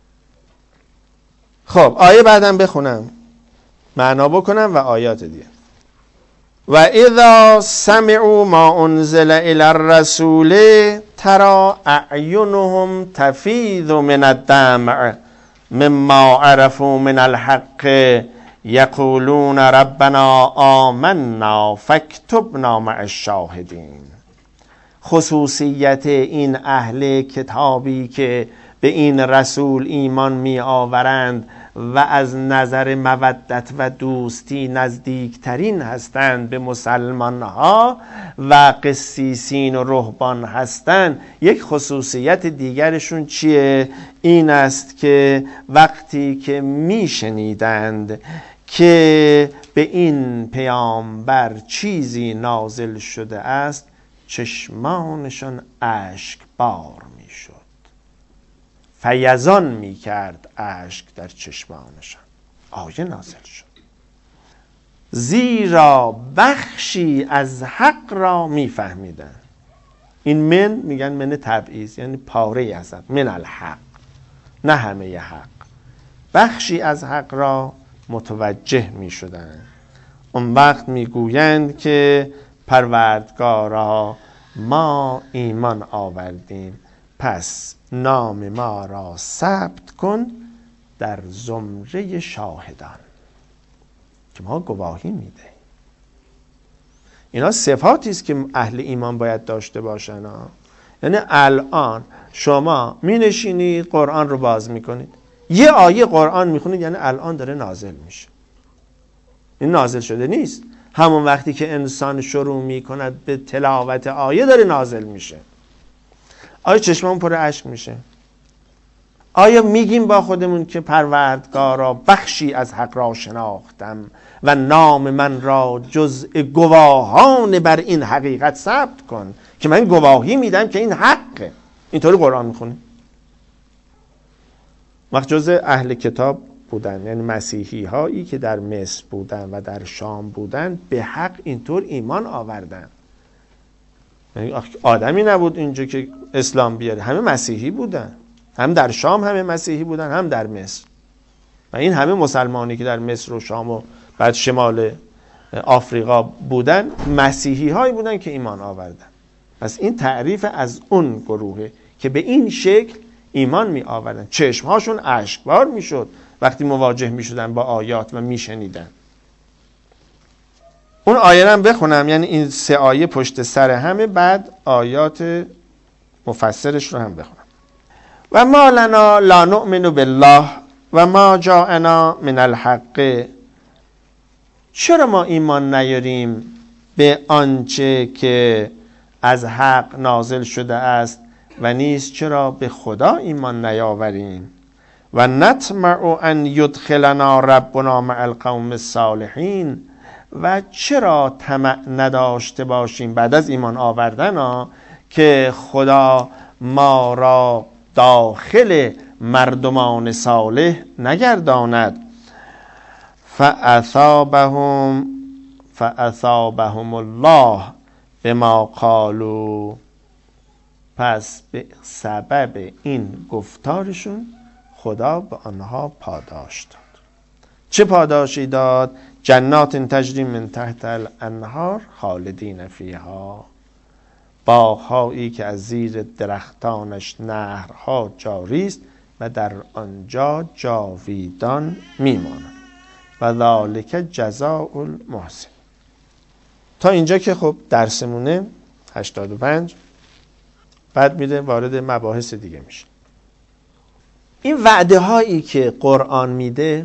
خب آیه بعدم بخونم، معنا بکنم و آیات دیگه. و اذا سمعوا ما انزل الى الرسول ترى اعینهم تفیض من الدمع مما عرفوا من الحق یقولون ربنا آمنا فاکتبنا مع الشاهدین. خصوصیت این اهل کتابی که به این رسول ایمان می آورند و از نظر مودت و دوستی نزدیکترین هستند به مسلمان ها و قسیسین و رهبان هستند، یک خصوصیت دیگرشون چیه؟ این است که وقتی که می شنیدند که به این پیامبر چیزی نازل شده است چشمانشان اشک بار می شد. فیضان می کرد اشک در چشمانشان. آیه نازل شد زیرا بخشی از حق را می فهمیدن. این من میگن من تبعیض، یعنی پاره از حق، من الحق، نه همه حق. بخشی از حق را متوجه می شدن. اون وقت می گویند که پروردگارا ما ایمان آوردیم، پس نام ما را ثبت کن در زمره شاهدان که ما گواهی میده. اینا صفاتی است که اهل ایمان باید داشته باشن ها. یعنی الان شما می نشینید قرآن رو باز میکنید، یه آیه قرآن میخونید، یعنی الان داره نازل میشه. این نازل شده نیست، همون وقتی که انسان شروع میکند به تلاوت آیه داره نازل میشه. آیا چشممون پر اشک میشه؟ آیا میگیم با خودمون که پروردگارا بخشی از حق را شناختم و نام من را جزء گواهان بر این حقیقت ثبت کن که من گواهی میدم که این حقه؟ اینطوری قرآن میخونیم. وقت جزء اهل کتاب بودن، یعنی مسیحی هایی که در مصر بودن و در شام بودن، به حق اینطور ایمان آوردن. یعنی آدمی نبود اینجا که اسلام بیاره، همه مسیحی بودن، هم در شام همه مسیحی بودن، هم در مصر. و این همه مسلمانی که در مصر و شام و بعد شمال آفریقا بودن، مسیحی هایی بودن که ایمان آوردن. پس این تعریف از اون گروهه که به این شکل ایمان می آوردن، چشم هاشون اشکبار می شد وقتی مواجه می شدن با آیات و می شنیدن. اون آیه رو هم بخونم، یعنی این سه آیه پشت سر همه، بعد آیات مفسرش رو هم بخونم. و ما لنا لا نؤمن بالله و ما جاءنا من الحق. چرا ما ایمان نیاریم به آنچه که از حق نازل شده است و نیز چرا به خدا ایمان نیاوریم؟ و نطمع ان یدخلنا ربنا مع القوم الصالحین. و چرا طمع نداشته باشیم بعد از ایمان آوردن ها که خدا ما را داخل مردمان صالح نگرداند؟ فاثابهم فاثابهم الله بما قالوا. پس به سبب این گفتارشون خدا به آنها پاداش داد. چه پاداشی داد؟ جنات تجری من تحت الانهار خالدین فیها. باغ‌هایی که از زیر درختانش نهرها جاری است و در آنجا جاویدان میمانند. و ذالک جزاء المحسن. تا اینجا که خب درسمونه هشتاد و پنج. بعد میره وارد مباحث دیگه میشه. این وعده هایی که قرآن میده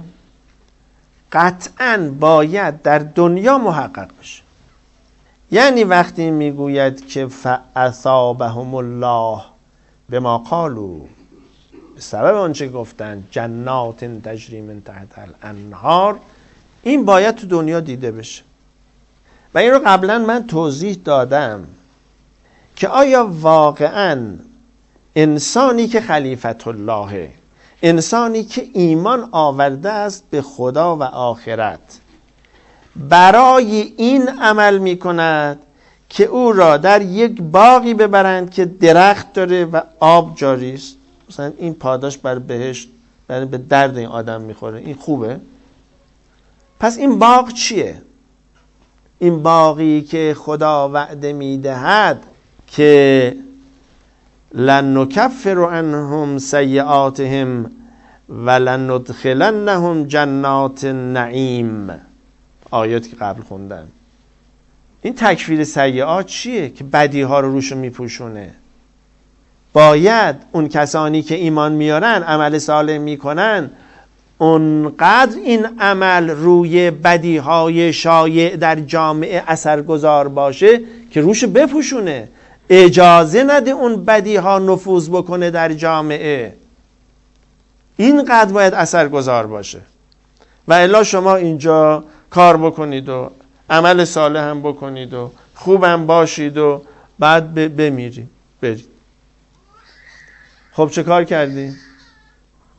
قطعاً باید در دنیا محقق بشه. یعنی وقتی میگوید که فاثابهم الله بما قالوا، به سبب آنچه گفتن جنات تجری من تحت الانهار، این باید تو دنیا دیده بشه. و این رو قبلا من توضیح دادم که آیا واقعاً انسانی که خلیفت اللهه، انسانی که ایمان آورده است به خدا و آخرت، برای این عمل می کند که او را در یک باغی ببرند که درخت داره و آب جاری است، مثلا این پاداش بر بهشت، برای به درد این آدم میخوره، این خوبه؟ پس این باغ چیه؟ این باغی که خدا وعده میدهد که لن نکفر عنهم سیئاتهم و لن ندخلنهم جنات نعیم، آیاتی که قبل خوندم. این تکفیر سیئات چیه؟ که بدی ها رو روشو میپوشونه. باید اون کسانی که ایمان میارن، عمل صالح میکنن، اونقدر این عمل روی بدی های شایع در جامعه اثرگذار باشه که روشو بپوشونه، اجازه نده اون بدی ها نفوذ بکنه در جامعه. اینقدر باید اثرگذار باشه. و الا شما اینجا کار بکنید و عمل صالح هم بکنید و خوبم باشید و بعد بمیرید برید. خب چه کار کردی؟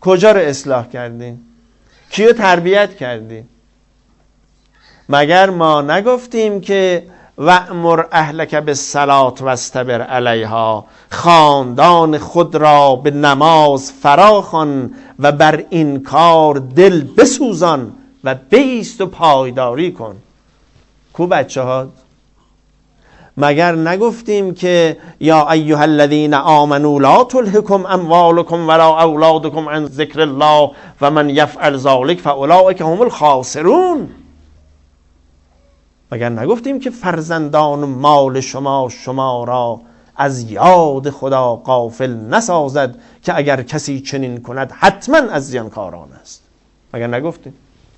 کجا رو اصلاح کردی؟ کیو تربیت کردی؟ مگر ما نگفتیم که وأمر اهلک بالصلاة واصطبر علیها، خاندان خود را به نماز فراخوان و بر این کار دل بسوزان و بایست و پایداری کن. کو بچه ها؟ مگر نگفتیم که یا ایها الذین آمنوا لا تلهکم اموالکم ولا اولادکم عن ذکر الله و من یفعل ذلک فاولئک هم الخاسرون؟ مگر نگفتیم که فرزندان و مال شما شما را از یاد خدا غافل نسازد که اگر کسی چنین کند حتما از زیانکاران است؟ مگر نگفتیم؟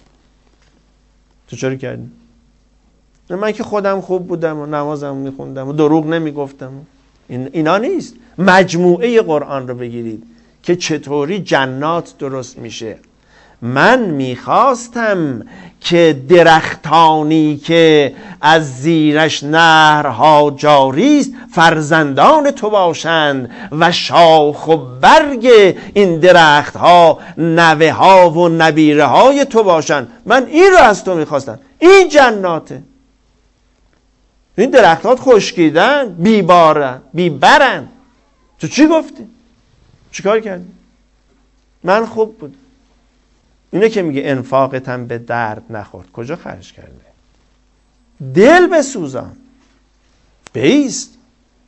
تو چرا کردی؟ من که خودم خوب بودم و نمازم میخوندم و دروغ نمیگفتم. این اینا نیست. مجموعه قرآن رو بگیرید که چطوری جنات درست میشه. من میخواستم که درختانی که از زیرش نهرها جاری است فرزندان تو باشند و شاخ و برگ این درختها نوه ها و نبیره های تو باشند. من این رو از تو میخواستم. این جناته. این درختات خشکیدن، بیبارن، بیبرن. تو چی گفتی؟ چی کار کردی؟ من خوب بود. اینه که میگه انفاقتم به درد نخورد. کجا خرج کرده؟ دل بسوزان، بیست.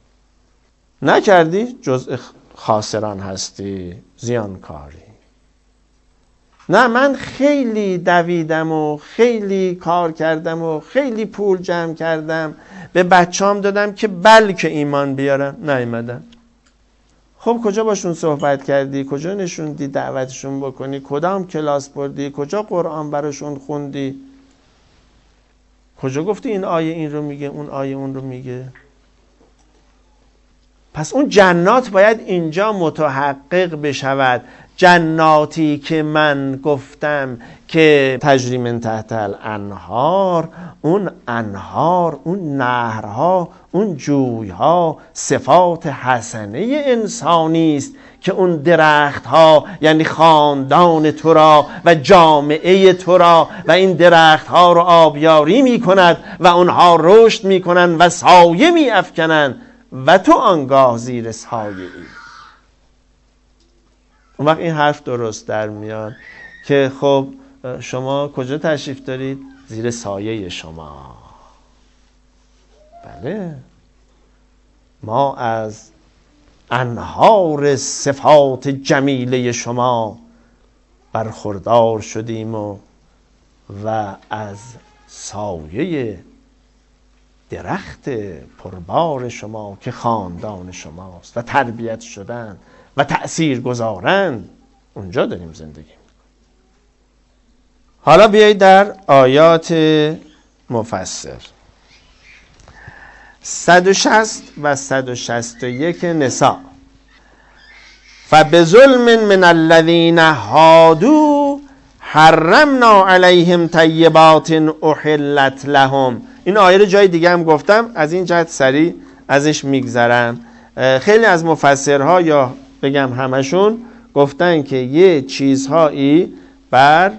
نکردی جزء خاسران هستی، زیانکاری. نه من خیلی دویدم و خیلی کار کردم و خیلی پول جمع کردم به بچه‌ام دادم که بلکه ایمان بیارن، نیومدن. خب کجا باشون صحبت کردی؟ کجا نشوندی دعوتشون بکنی؟ کدام کلاس بردی؟ کجا قرآن براشون خوندی؟ کجا گفتی این آیه این رو میگه اون آیه اون رو میگه؟ پس اون جنات باید اینجا متحقق بشود. جناتی که من گفتم که تجری من تحت الانهار، اون انهار، اون نهرها، اون جویها صفات حسنه انسانی است که اون درختها یعنی خاندان تو را و جامعه تو را و این درختها رو آبیاری می کند و اونها رشد می کنند و سایه می افکنند و تو آنگاه زیر سایه ای. اون وقت این حرف درست در میاد که خب شما کجا تشریف دارید؟ زیر سایه شما. بله، ما از انهار صفات جمیله شما برخوردار شدیم و و از سایه درخت پربار شما که خاندان شماست و تربیت شدن و تأثیر گذارن اونجا داریم زندگی. حالا بیایید در آیات مفصل صد و شصت و صد و شصت و یک نساء. فبظلم من الذین هادوا حرمنا علیهم طیبات احلت لهم. این آیه رو جای دیگه هم گفتم، از این جهت سریع ازش میگذرم. خیلی از مفسرها یا بگم همشون گفتن که یه چیزهایی بر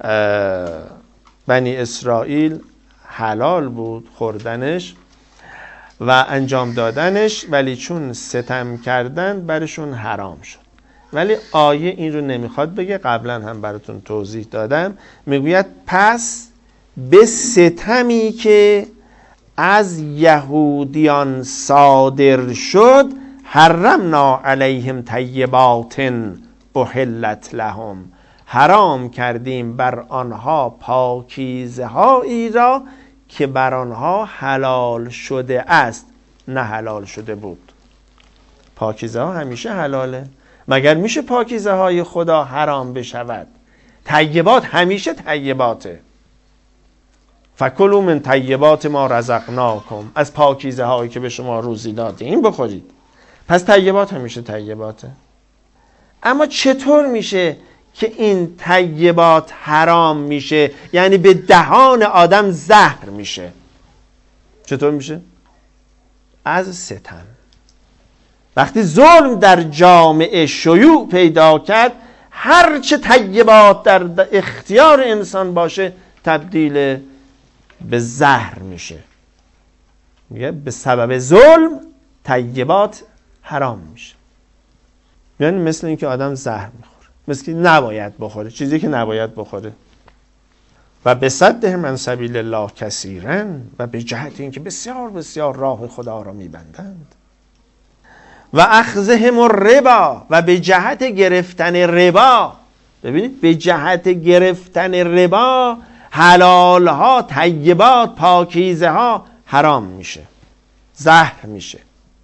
بنی اسرائیل حلال بود خوردنش و انجام دادنش، ولی چون ستم کردن برشون حرام شد. ولی آیه این رو نمیخواد بگه، قبلا هم براتون توضیح دادم. میگوید پس به ستمی که از یهودیان صادر شد حرمنا علیهم طیبات احلت لهم، حرام کردیم بر آنها پاکیزه هایی را که بر آنها حلال شده است، نه حلال شده بود. پاکیزه ها همیشه حلاله. مگر میشه پاکیزه های خدا حرام بشود؟ طیبات همیشه طیباته. فکلوا من طیبات ما رزقناکم، از پاکیزه هایی که به شما روزی دادیم بخورید. پس طیبات همیشه طیباته. اما چطور میشه که این طیبات حرام میشه، یعنی به دهان آدم زهر میشه؟ چطور میشه؟ از ستم. وقتی ظلم در جامعه شیوع پیدا کرد، هر چه طیبات در اختیار انسان باشه تبدیل به زهر میشه. میگه به سبب ظلم طیبات حرام میشه. یعنی مثل اینکه آدم زهر میخوره، مثل که نباید بخوره، چیزی که نباید بخوره. و به صدهم من سبیل الله کثیرا، و به جهت اینکه بسیار بسیار راه خدا را میبندند. و اخذهم الربا، و به جهت گرفتن ربا. ببینید به جهت گرفتن ربا حلال ها، طیبات، پاکیزه ها حرام میشه، زهر میشه.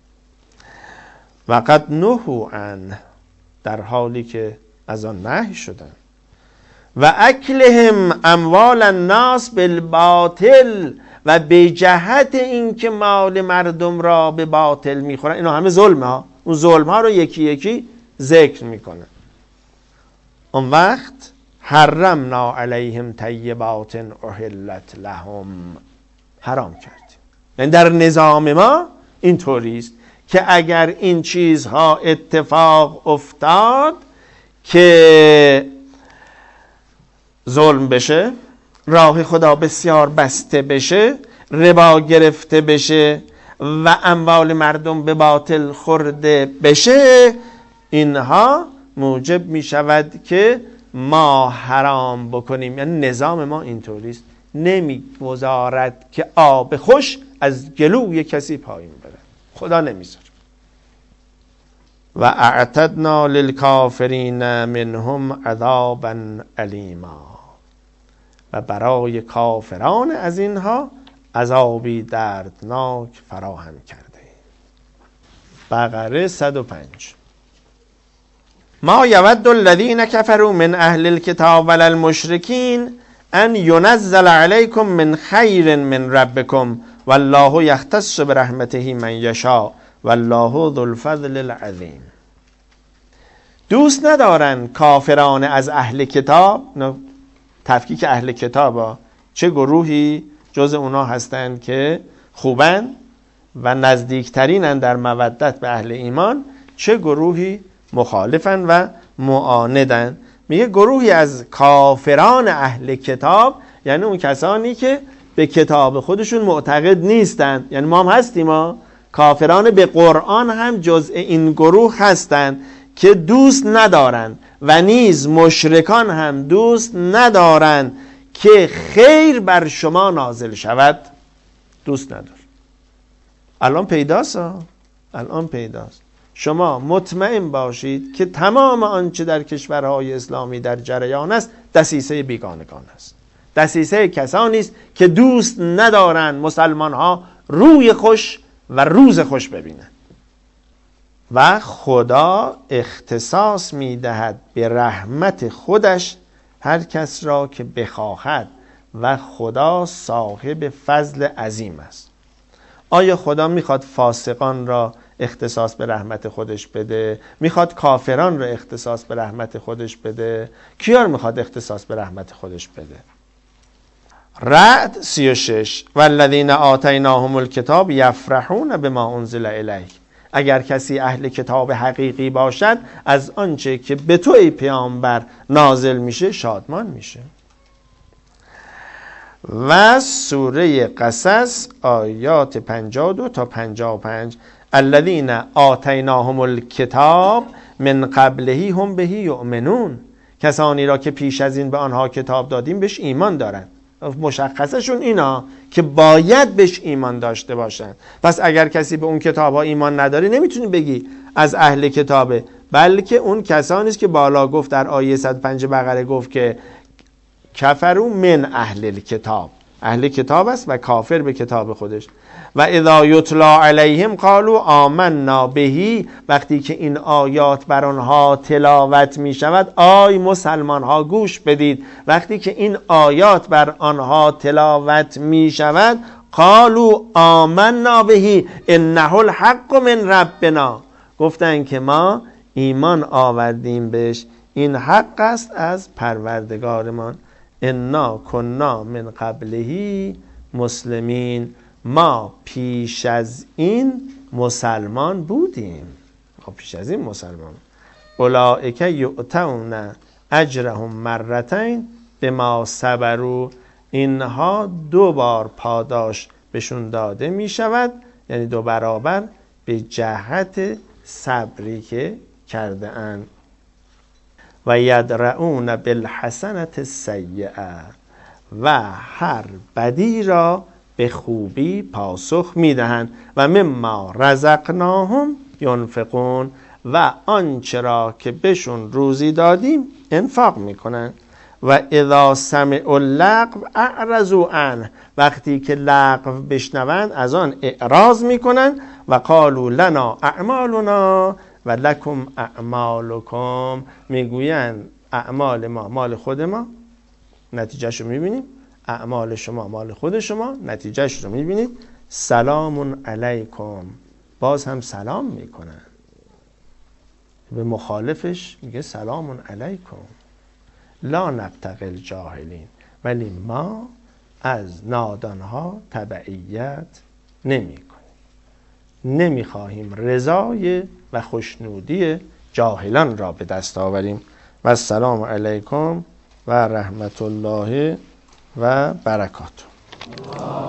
و قد نهوا عنه، در حالی که از آن نهی شدن. و اکلهم اموال الناس بالباطل، و به جهت اینکه مال مردم را به باطل میخورن. اینا همه ظلم ها، اون ظلم ها رو یکی یکی ذکر میکنه. اون وقت حرمنا علیهم طیبات احلت لهم، حرام کردیم. یعنی در نظام ما این طوریست که اگر این چیزها اتفاق افتاد که ظلم بشه، راه خدا بسیار بسته بشه، ربا گرفته بشه و اموال مردم به باطل خورده بشه، اینها موجب می شود که ما حرام بکنیم. یعنی نظام ما اینطوریست، نمی گذارد که آب خوش از گلوی کسی پایین بره، خدا نمیذاره. و اعتدنا للکافرین منهم عذابا الیما، و برای کافران از اینها عذابی دردناک فراهم کرده. بقره صد و پنج. ما یود الذین کفروا من اهل الکتاب ولا المشرکین ان ینزل علیکم من خیر من ربکم والله یختص برحمته من یشاء والله ذو الفضل العظیم. دوست ندارن کافران از اهل کتاب، تفکیک اهل کتاب ها، چه گروهی جز اونا هستند که خوبن و نزدیکترینن در مودت به اهل ایمان، چه گروهی مخالفن و معاندن. میگه گروهی از کافران اهل کتاب، یعنی اون کسانی که به کتاب خودشون معتقد نیستن. یعنی ما هم هستیم، ما کافران به قرآن هم جزء این گروه هستند که دوست ندارن، و نیز مشرکان هم دوست ندارن که خیر بر شما نازل شود، دوست ندار. الان پیداست ها، الان پیداست. شما مطمئن باشید که تمام آنچه در کشورهای اسلامی در جریان است دسیسه بیگانگان است، دسیسه کسانی است که دوست ندارن مسلمان ها روی خوش و روز خوش ببینن. و خدا اختصاص میدهد به رحمت خودش هر کس را که بخواهد، و خدا صاحب فضل عظیم است. آیا خدا میخواد فاسقان را اختصاص به رحمت خودش بده؟ میخواد کافران را اختصاص به رحمت خودش بده؟ کیار میخواد اختصاص به رحمت خودش بده؟ رعد سی و شش. والذین آتیناهم الکتاب یفرحون بما انزل الیک. اگر کسی اهل کتاب حقیقی باشد از آنچه که به تو ای پیامبر نازل میشه شادمان میشه. و سوره قصص آیات پنجاه و دو تا پنجاه و پنج. الذین آتیناهم الکتاب من قبله هم به یؤمنون. کسانی را که پیش از این به آنها کتاب دادیم بهش ایمان دارند. مشخصشون اینا که باید بهش ایمان داشته باشند. پس اگر کسی به اون کتاب ها ایمان نداره نمیتونی بگی از اهل کتابه، بلکه اون کسانی است که بالا گفت در آیه صد و پنج بقره گفت که کفروا من اهل الکتاب، اهل کتاب است و کافر به کتاب خودش. و اذا یتلا علیهم قالوا آمنا بهی. وقتی که این آیات بر آنها تلاوت می شود، آی مسلمان ها گوش بدید، وقتی که این آیات بر آنها تلاوت می شود، قالوا آمنا بهی انه الحق من ربنا. گفتن که ما ایمان آوردیم بهش، این حق است از پروردگارمان. انا کنا من قبلهی مسلمین. ما پیش از این مسلمان بودیم. ما پیش از این مسلمان. اولئک یؤتون اجرهم مرتین بما صبروا، اینها دو بار پاداش بهشون داده می شود، یعنی دو برابر، به جهت صبری که کرده اند. و یدرؤون بالحسنة السیئة، و هر بدی را به خوبی پاسخ میدهند. و مما رزقناهم ینفقون، و آنچه را که بهشون روزی دادیم انفاق میکنن. و اذا سمعوا اللغو اعرضوا عنه، وقتی که لغو بشنوند از آن اعراض میکنن. و قالوا لنا اعمالنا و لکم اعمالکم، میگویند اعمال ما مال خود ما، نتیجهش رو میبینیم، اعمال شما مال خود شما، نتیجهش رو میبینید. سلام علیکم، باز هم سلام میکنن. به مخالفش میگه سلام علیکم لا نبتغی الجاهلین، ولی ما از نادانها تبعیت نمی کنیم، نمیخواهیم رضای و خوشنودی جاهلان را به دست آوریم. و السلام علیکم و رحمت الله و برکاته.